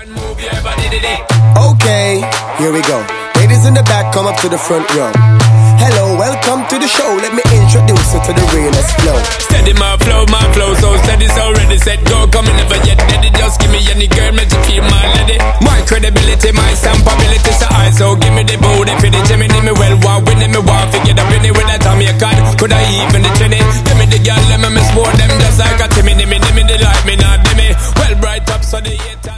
Okay, here we go. Ladies in the back, come up to the front row. Hello, welcome to the show. Let me introduce you to the realest flow. Steady my flow, so steady, so ready, set, go, coming never yet ready. Just give me any girl, make you feel my lady. My credibility, my stampability, so I so give me the booty for the Jimmy, me well, walk with me, walk, forget up in it with that time you cut. Could I even the trinity? Give me the girl, let me sport them just like a Timmy, me, the light, me, not me. Well, bright up, so the